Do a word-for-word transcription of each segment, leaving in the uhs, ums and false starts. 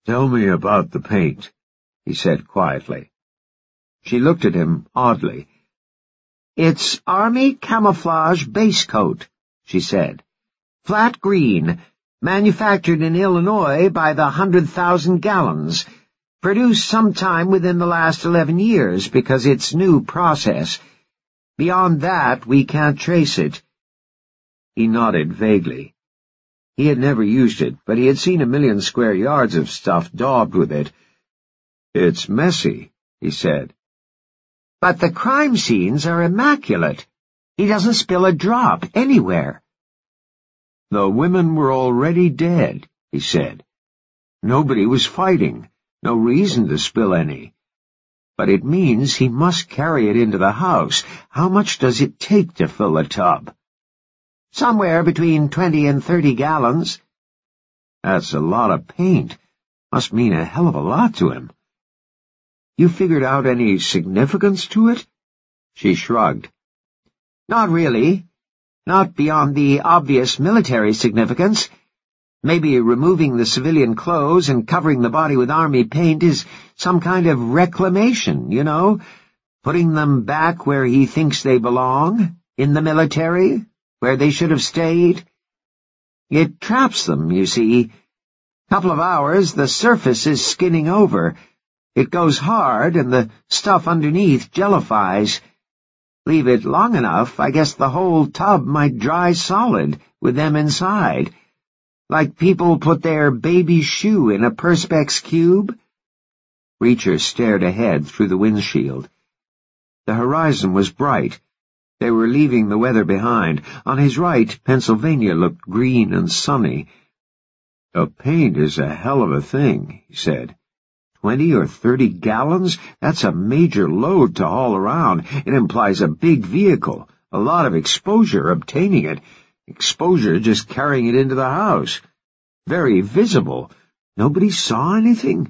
"Tell me about the paint," he said quietly. She looked at him oddly. "It's Army camouflage base coat," she said. "Flat green, manufactured in Illinois by the hundred thousand gallons. Produced sometime within the last eleven years because it's new process. Beyond that, we can't trace it." He nodded vaguely. He had never used it, but he had seen a million square yards of stuff daubed with it. "It's messy," he said. "But the crime scenes are immaculate. He doesn't spill a drop anywhere." "The women were already dead," he said. "Nobody was fighting. No reason to spill any. But it means he must carry it into the house. How much does it take to fill a tub?" "Somewhere between twenty and thirty gallons." "That's a lot of paint. Must mean a hell of a lot to him." "You figured out any significance to it?" She shrugged. "Not really. Not beyond the obvious military significance. Maybe removing the civilian clothes and covering the body with army paint is some kind of reclamation, you know? Putting them back where he thinks they belong, in the military, where they should have stayed. It traps them, you see. Couple of hours, the surface is skinning over. It goes hard, and the stuff underneath jellifies. Leave it long enough, I guess the whole tub might dry solid, with them inside. Like people put their baby shoe in a Perspex cube." Reacher stared ahead through the windshield. The horizon was bright. They were leaving the weather behind. On his right, Pennsylvania looked green and sunny. "The paint is a hell of a thing," he said. Twenty or thirty gallons? That's a major load to haul around. It implies a big vehicle, a lot of exposure obtaining it. Exposure just carrying it into the house. Very visible. Nobody saw anything?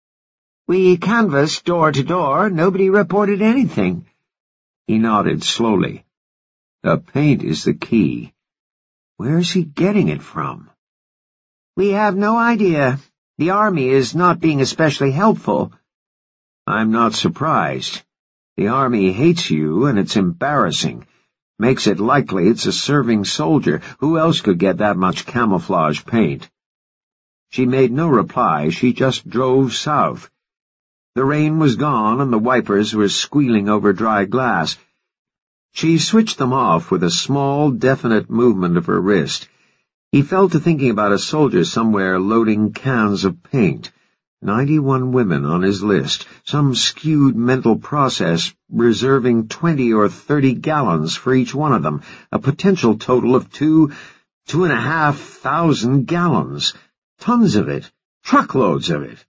"We canvassed door to door. Nobody reported anything." He nodded slowly. "The paint is the key. Where's he getting it from?" "We have no idea. The Army is not being especially helpful." "I'm not surprised. The Army hates you, and it's embarrassing. Makes it likely it's a serving soldier. Who else could get that much camouflage paint?" She made no reply. She just drove south. The rain was gone, and the wipers were squealing over dry glass. She switched them off with a small, definite movement of her wrist. He fell to thinking about a soldier somewhere loading cans of paint. Ninety-one women on his list, some skewed mental process reserving twenty or thirty gallons for each one of them, a potential total of two, two and a half thousand gallons. Tons of it, truckloads of it.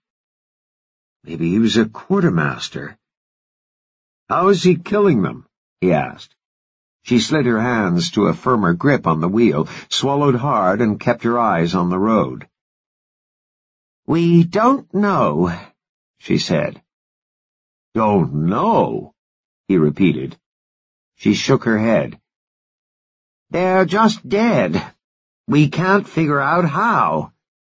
Maybe he was a quartermaster. "How is he killing them?" he asked. She slid her hands to a firmer grip on the wheel, swallowed hard, and kept her eyes on the road. "We don't know," she said. "Don't know?" he repeated. She shook her head. "They're just dead. We can't figure out how."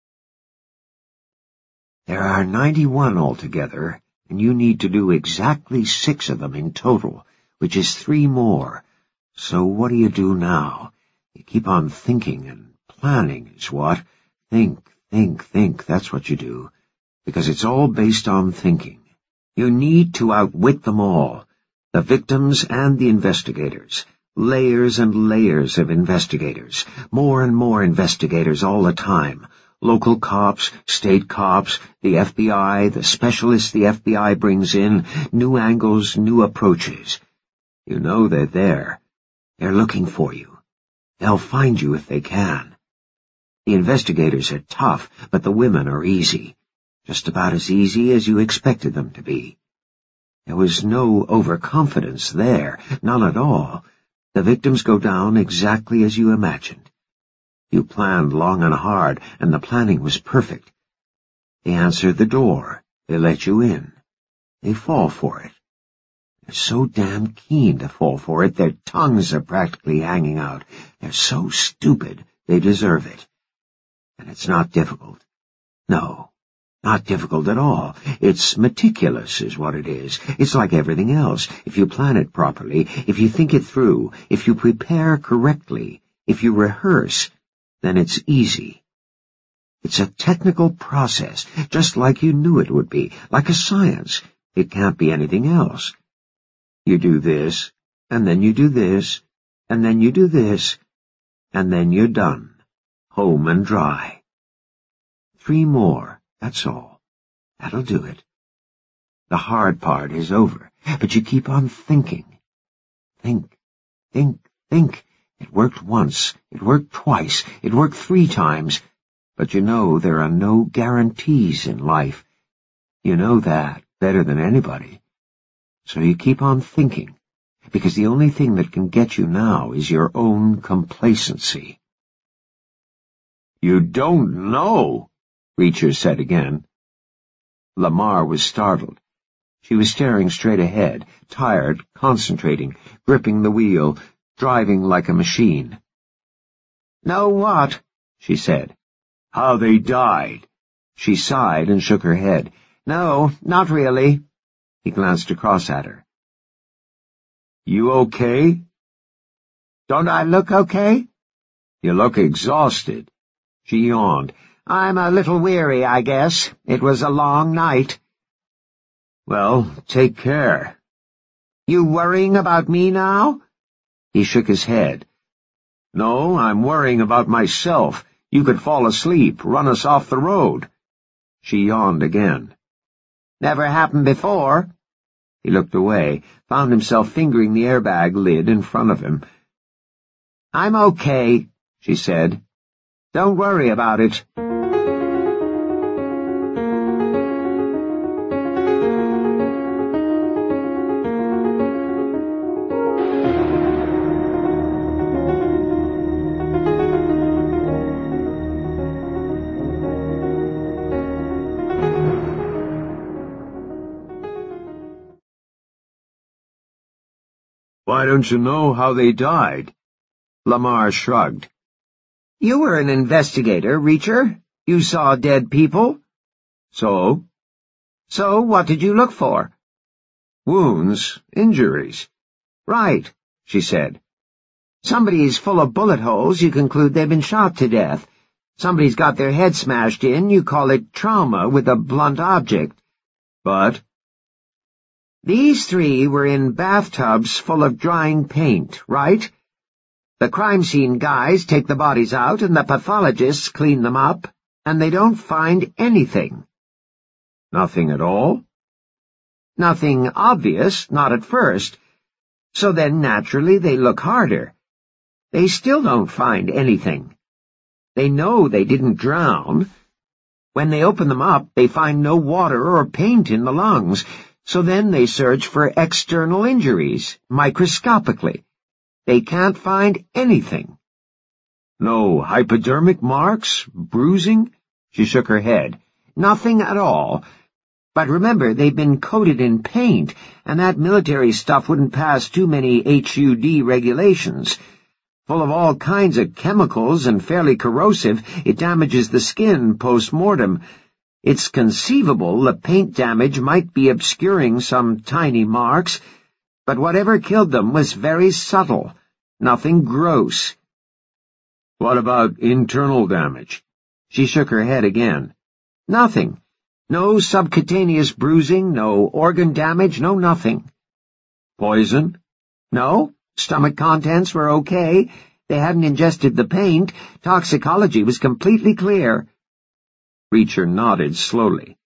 "There are ninety-one altogether, and you need to do exactly six of them in total, which is three more. So what do you do now? You keep on thinking and planning is what. Think, think, think, that's what you do. Because it's all based on thinking. You need to outwit them all, the victims and the investigators. Layers and layers of investigators. More and more investigators all the time. Local cops, state cops, the F B I, the specialists the F B I brings in, new angles, new approaches. You know they're there. They're looking for you. They'll find you if they can. The investigators are tough, but the women are easy. Just about as easy as you expected them to be. There was no overconfidence there, none at all. The victims go down exactly as you imagined. You planned long and hard, and the planning was perfect. They answer the door. They let you in. They fall for it. They're so damn keen to fall for it, their tongues are practically hanging out. They're so stupid, they deserve it. And it's not difficult. No, Not difficult at all. It's meticulous is what it is. It's like everything else. If you plan it properly, if you think it through, if you prepare correctly, if you rehearse, then it's easy. It's a technical process, just like you knew it would be, like a science. It can't be anything else. You do this, and then you do this, and then you do this, and then you're done, home and dry. Three more, that's all. That'll do it. The hard part is over, but you keep on thinking. Think, think, think. It worked once, it worked twice, it worked three times, but you know there are no guarantees in life. You know that better than anybody. So you keep on thinking, because the only thing that can get you now is your own complacency. You don't know, Reacher said again. Lamar was startled. She was staring straight ahead, tired, concentrating, gripping the wheel, driving like a machine. "Know what?" she said. "How they died." She sighed and shook her head. "No, not really." He glanced across at her. "You okay?" "Don't I look okay?" "You look exhausted." She yawned. "I'm a little weary, I guess. It was a long night." "Well, take care." "You worrying about me now?" He shook his head. "No, I'm worrying about myself. You could fall asleep, run us off the road." She yawned again. "Never happened before." He looked away, found himself fingering the airbag lid in front of him. "I'm okay," she said. "Don't worry about it." "Why don't you know how they died?" Lamar shrugged. "You were an investigator, Reacher. You saw dead people." "So?" "So what did you look for?" "Wounds, injuries." "Right," she said. "Somebody's full of bullet holes, you conclude they've been shot to death. Somebody's got their head smashed in, you call it trauma with a blunt object." "But?" "These three were in bathtubs full of drying paint, right? The crime scene guys take the bodies out and the pathologists clean them up, and they don't find anything." "Nothing at all?" "Nothing obvious, not at first. So then, naturally, they look harder. They still don't find anything. They know they didn't drown. When they open them up, they find no water or paint in the lungs, so then they search for external injuries, microscopically. They can't find anything." "No hypodermic marks? Bruising?" She shook her head. "Nothing at all. But remember, they've been coated in paint, and that military stuff wouldn't pass too many H U D regulations. Full of all kinds of chemicals and fairly corrosive, it damages the skin post-mortem. It's conceivable the paint damage might be obscuring some tiny marks, but whatever killed them was very subtle, nothing gross." "What about internal damage?" She shook her head again. "Nothing. No subcutaneous bruising, no organ damage, no nothing." "Poison?" "No. Stomach contents were okay. They hadn't ingested the paint. Toxicology was completely clear." Reacher nodded slowly.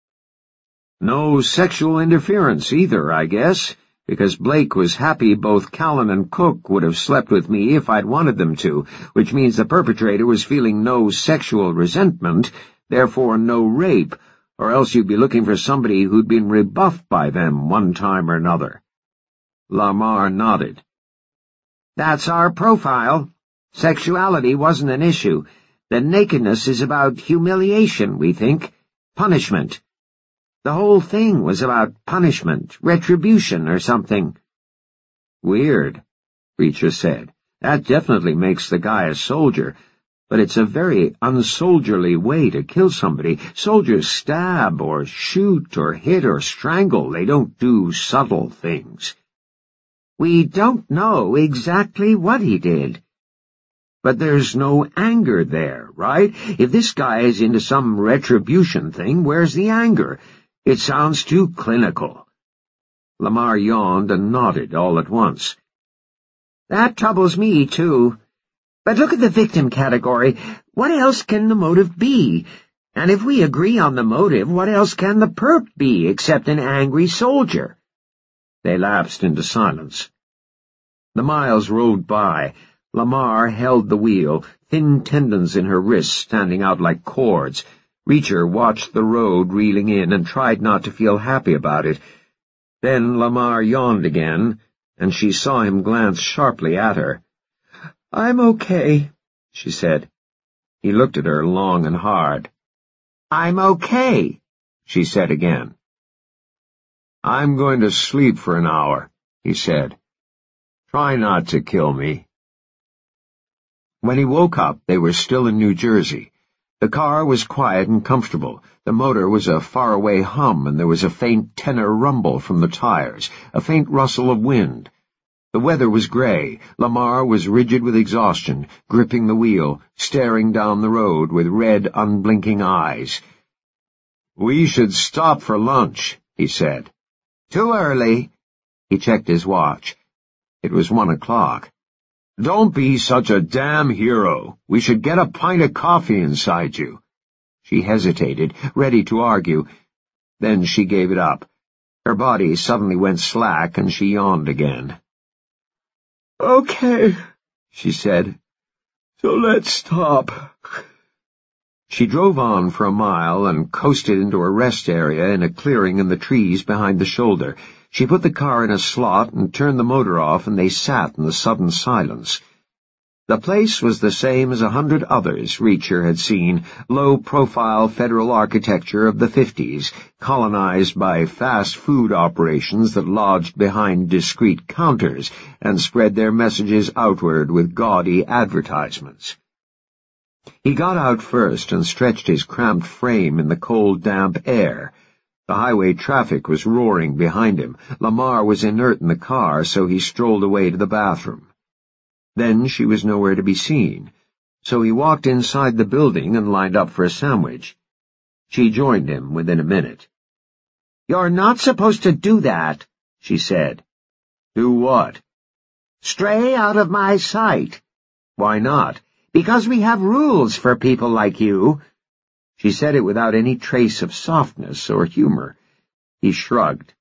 "No sexual interference either, I guess, because Blake was happy both Callan and Cook would have slept with me if I'd wanted them to, which means the perpetrator was feeling no sexual resentment, therefore no rape, or else you'd be looking for somebody who'd been rebuffed by them one time or another." Lamar nodded. "That's our profile. Sexuality wasn't an issue. The nakedness is about humiliation, we think. Punishment. The whole thing was about punishment, retribution, or something." "Weird," Reacher said. "That definitely makes the guy a soldier. But it's a very unsoldierly way to kill somebody. Soldiers stab or shoot or hit or strangle. They don't do subtle things. We don't know exactly what he did. But there's no anger there, right? If this guy is into some retribution thing, where's the anger? It sounds too clinical. Lamar yawned and nodded all at once. That troubles me, too. But look at the victim category. What else can the motive be? And if we agree on the motive, what else can the perp be except an angry soldier? They lapsed into silence. The miles rolled by. Lamar held the wheel, thin tendons in her wrists standing out like cords. Reacher watched the road reeling in and tried not to feel happy about it. Then Lamar yawned again, and she saw him glance sharply at her. "I'm okay," she said. He looked at her long and hard. "I'm okay," she said again. "I'm going to sleep for an hour," he said. "Try not to kill me." When he woke up, they were still in New Jersey. The car was quiet and comfortable. The motor was a faraway hum, and there was a faint tenor rumble from the tires, a faint rustle of wind. The weather was gray. Lamar was rigid with exhaustion, gripping the wheel, staring down the road with red, unblinking eyes. "We should stop for lunch," he said. "Too early." He checked his watch. It was one o'clock. "Don't be such a damn hero. We should get a pint of coffee inside you." She hesitated, ready to argue. Then she gave it up. Her body suddenly went slack, and she yawned again. "Okay," she said. "So let's stop." She drove on for a mile and coasted into a rest area in a clearing in the trees behind the shoulder. She put the car in a slot and turned the motor off, and they sat in the sudden silence. The place was the same as a hundred others Reacher had seen, low-profile federal architecture of the fifties, colonized by fast food operations that lodged behind discreet counters and spread their messages outward with gaudy advertisements. He got out first and stretched his cramped frame in the cold, damp air. The highway traffic was roaring behind him. Lamar was inert in the car, so he strolled away to the bathroom. Then she was nowhere to be seen, so he walked inside the building and lined up for a sandwich. She joined him within a minute. "You're not supposed to do that," she said. "Do what?" "Stray out of my sight." "Why not?" "Because we have rules for people like you." She said it without any trace of softness or humor. He shrugged.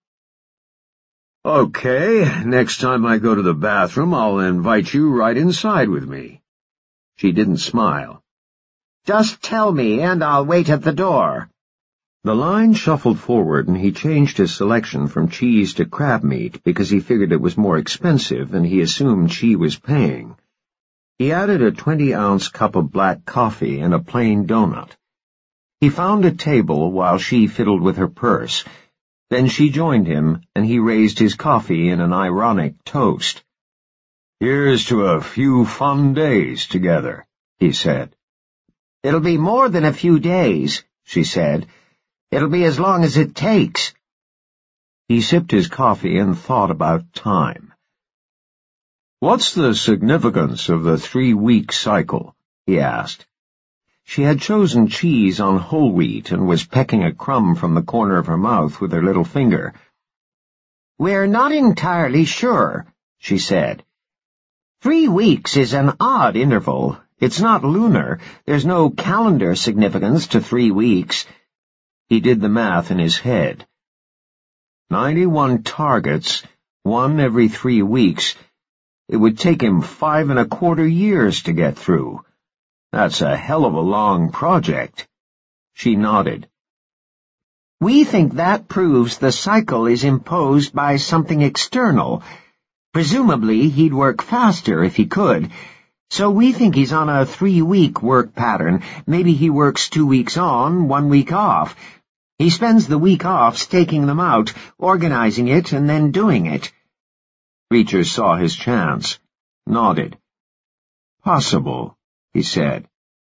"Okay, next time I go to the bathroom, I'll invite you right inside with me." She didn't smile. "Just tell me, and I'll wait at the door." The line shuffled forward, and he changed his selection from cheese to crab meat because he figured it was more expensive, and he assumed she was paying. He added a twenty-ounce cup of black coffee and a plain donut. He found a table while she fiddled with her purse. Then she joined him, and he raised his coffee in an ironic toast. "Here's to a few fun days together," he said. "It'll be more than a few days," she said. "It'll be as long as it takes." He sipped his coffee and thought about time. "What's the significance of the three-week cycle?" he asked. She had chosen cheese on whole wheat and was pecking a crumb from the corner of her mouth with her little finger. "We're not entirely sure," she said. "Three weeks is an odd interval. It's not lunar. There's no calendar significance to three weeks." He did the math in his head. Ninety-one targets, one every three weeks. It would take him five and a quarter years to get through. That's a hell of a long project. She nodded. "We think that proves the cycle is imposed by something external. Presumably he'd work faster if he could, so we think he's on a three-week work pattern. Maybe he works two weeks on, one week off. He spends the week off staking them out, organizing it, and then doing it." Reacher saw his chance, nodded. "Possible," he said.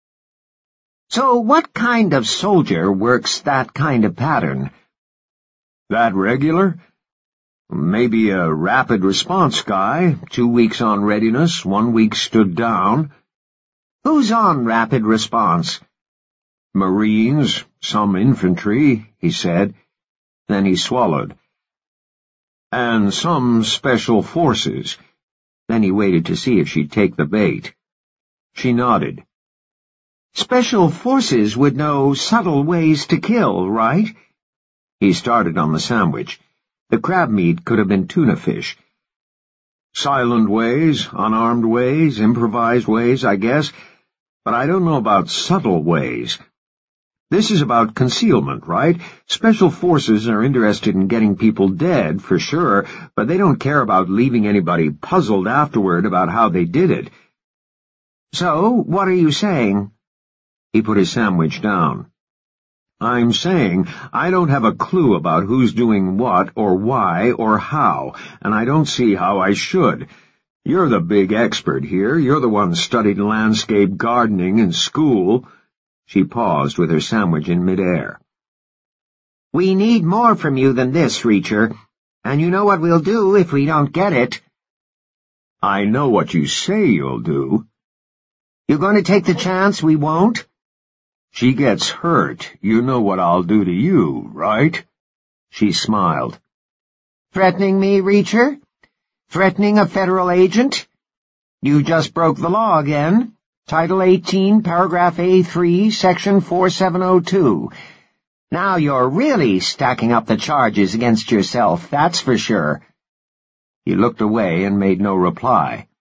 So what kind of soldier works that kind of pattern? That regular? Maybe a rapid response guy, two weeks on readiness, one week stood down. Who's on rapid response? Marines, some infantry, he said. Then he swallowed. And some special forces. Then he waited to see if she'd take the bait. She nodded. Special forces would know subtle ways to kill, right? He started on the sandwich. The crab meat could have been tuna fish. Silent ways, unarmed ways, improvised ways, I guess, but I don't know about subtle ways. This is about concealment, right? Special forces are interested in getting people dead, for sure, but they don't care about leaving anybody puzzled afterward about how they did it. So, what are you saying? He put his sandwich down. I'm saying I don't have a clue about who's doing what or why or how, and I don't see how I should. You're the big expert here. You're the one studied landscape gardening in school. She paused with her sandwich in midair. We need more from you than this, Reacher, and you know what we'll do if we don't get it. I know what you say you'll do. You going to take the chance we won't? She gets hurt, you know what I'll do to you, right? She smiled. Threatening me, Reacher? Threatening a federal agent? You just broke the law again. Title eighteen, Paragraph A three, Section forty-seven oh two. Now you're really stacking up the charges against yourself, that's for sure. He looked away and made no reply.